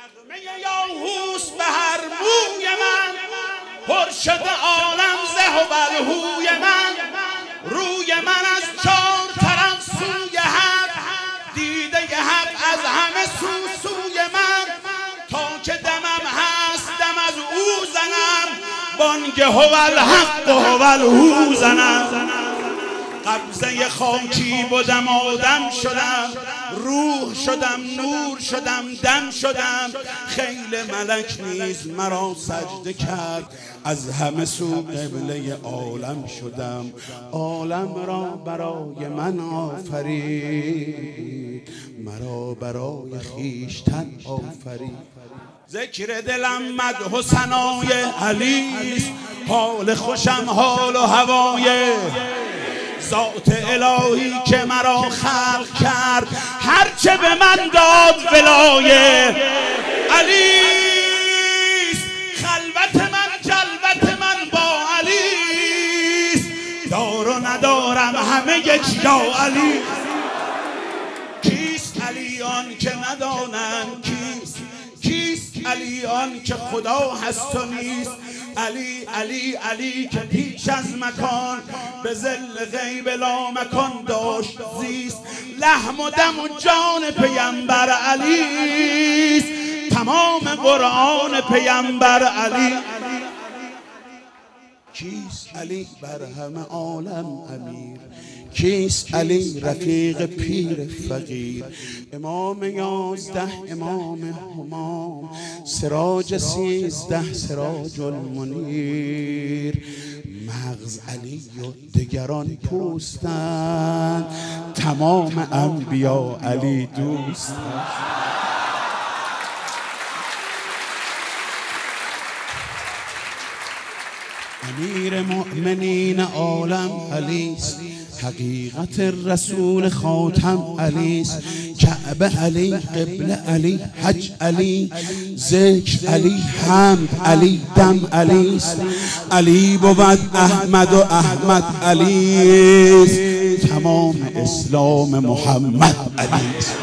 یاهوس به هر موی من، پر شده عالم زه و بلهوی من. روی من از چار طرف سوی حق، دیده حق از همه سوی من. تا که دمم هست دم از او زنم، بانگ هو الحق و هو الهو زنم. قبضه خاکی بودم آدم شدم، روح شدم نور شدم دم شدم. خیل ملک نیز مرا سجده کرد، از همه سو قبله عالم شدم. عالم را برای من آفرید، مرا برای خویشتن آفرید. ذکر دلم مدح و ثنای علیست، حال خوشم حال و هوای ذات الهی که مرا خلق کرد. هرچه به من داد ولایه علیست. خلوت من جلوت من با علیست، دار و ندارم همه یک یا علی. کیست علی آن که ندانند کیست؟ کیست علی آن که خدا هست و نیست؟ علی علی علی که پیش از مکان، به ظل غیب لا مکان داشت زیست. لحم و دم و جان پیمبر علیست، تمام قرآن پیمبر علی. کیست علی بر همه عالم امیر؟ کیست علی رفیق پیر فقیر؟ امام 11 امام همام، سراج 13 سراج المنیر. مغز علی و دگران پوستند، تمام انبیا علی دوستند. امیر مؤمنین عالم علیست، حقیقت رسول خاتم علیست. کعبه علی، قبله علی، حج علی، ذکر علی، حمد علی، دم علیست. علی بود احمد و احمد علیست، تمام اسلام محمد علیست.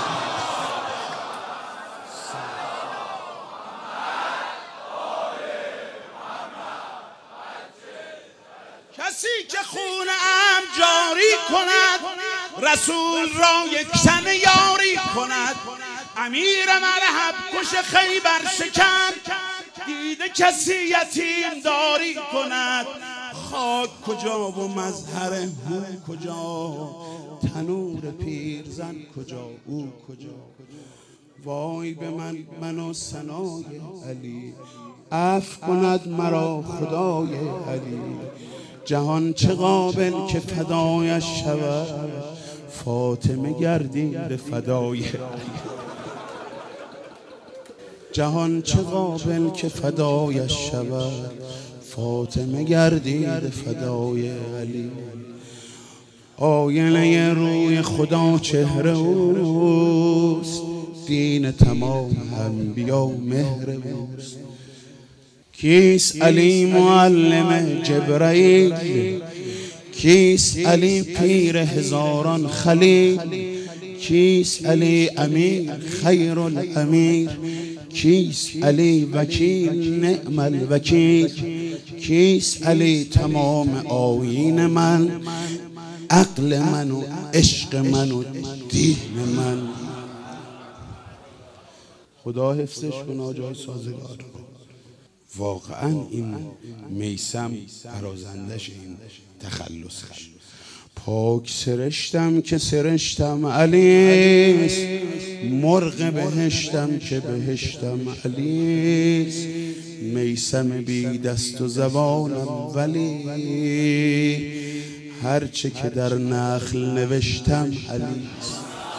کسی که خون ام جاری کند، رسول را یک تن یاری کند. امیر مرحب کش خیبر شکن، دیده کسی یتیم داری کند. خاک کجا و مظهر هو کجا، تنور پیرزن کجا او کجا. وای به من و ثنای علی، عفو کند مرا خدای علی. جهان چه قابل که فدایش شود، فاطمه گردیم به فدای علی. جهان چه قابل که فدایش شود، فاطمه گردیم به فدای علی. آینه روی خدا چهره اوست، دین تمام انبیا مهر اوست. کیست علی معلم جبرائیل؟ کیست علی پیر هزاران خلیل؟ کیست علی امیر خیر الامیر؟ کیست علی وکیل نعم الوکیل؟ کیست علی تمام آیین من، عقل من و عشق من و دین من؟ خدا حفظش کن جای سازگار. واقعا این میثم برازندش این تخلصش. پاک سرشتم که سرشتم علیست، مرغ بهشتم که بهشتم علیست. میثم بی دست و زبانم ولی، هرچه که در نخل نوشتم علیست.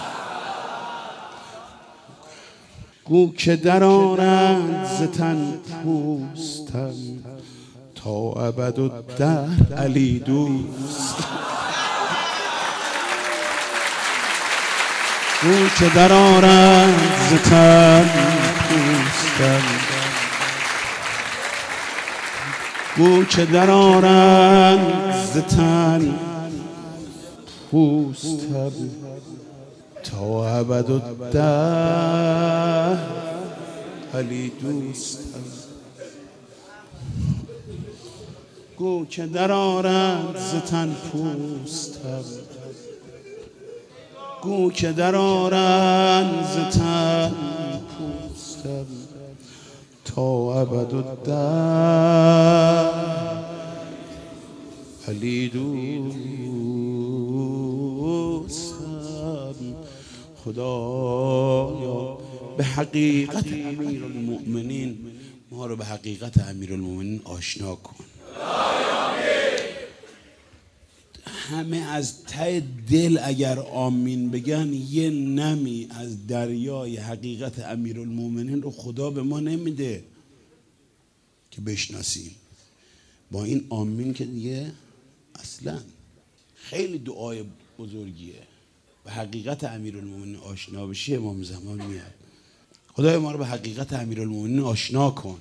گو که در آرند ز تن پوستم، تا ابد و دهر علی دوست. گو که در آرند ز تن پوستم، گو که در آرند ز تن پوستم، تا ابد الدهر علی دوستم. گو که در آرند ز تن پوستم، گو که در آرند ز تن پوستم، تا ابدالدهر علی دوستم. خدایا به حقیقت امیرالمؤمنین ما رو به حقیقت امیرالمؤمنین آشنا کن. همه از ته دل اگر آمین بگن یه نمی از دریای حقیقت امیرالمؤمنین رو خدا به ما نمیده که بشناسیم. با این آمین که دیگه اصلا خیلی دعای بزرگیه. به حقیقت امیرالمؤمنین آشنا بشی امام زمان میاد. خدای ما رو به حقیقت امیرالمؤمنین آشنا کن.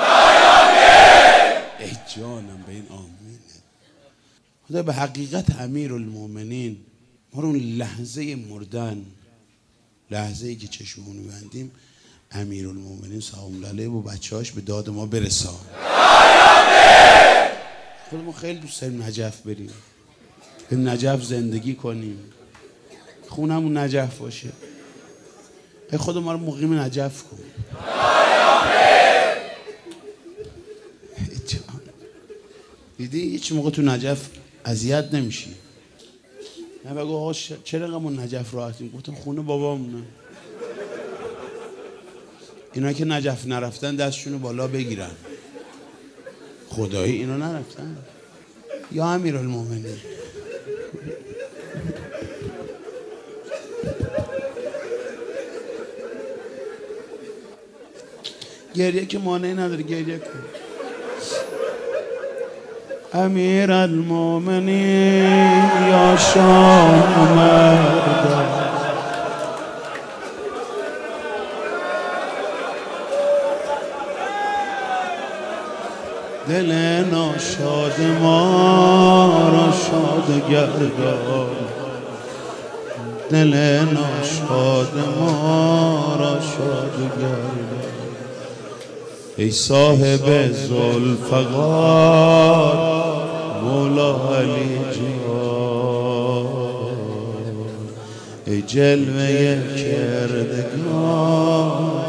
ای جانم به این آمین. خدا به حقیقت امیرالمؤمنین ما رو اون لحظه مردن، لحظه ای که چشمونو بندیم، امیرالمؤمنین سلام الله علیه و بچه‌هاش به داد ما برسان. خودمون خیلی دوست داریم نجف بریم، به نجف زندگی کنیم، خونمون نجف باشه. ای خدا ما رو مقیم نجف کن. دیدی هیچ موقع تو نجف اذیت نمیشی. نه بگو آقا چرا ما نجف راحتیم؟ گفتم خونه بابامونه. اینا که نجف نرفتن دستشونو بالا بگیرن. خدایی اینا نرفتن یا امیرالمؤمنین؟ گریه که مانعی نداره، گریه کن. امیرالمؤمنین یا شاه مرد، دل ناشاد ما را شاد گردان، دل ناشاد ما را شاد گردان. ای صاحب ذوالفقار مولا علی جان، ای جلوه کردگار،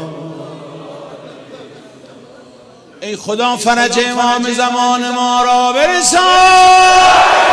ای خدا فرج امام زمان ما را برسان.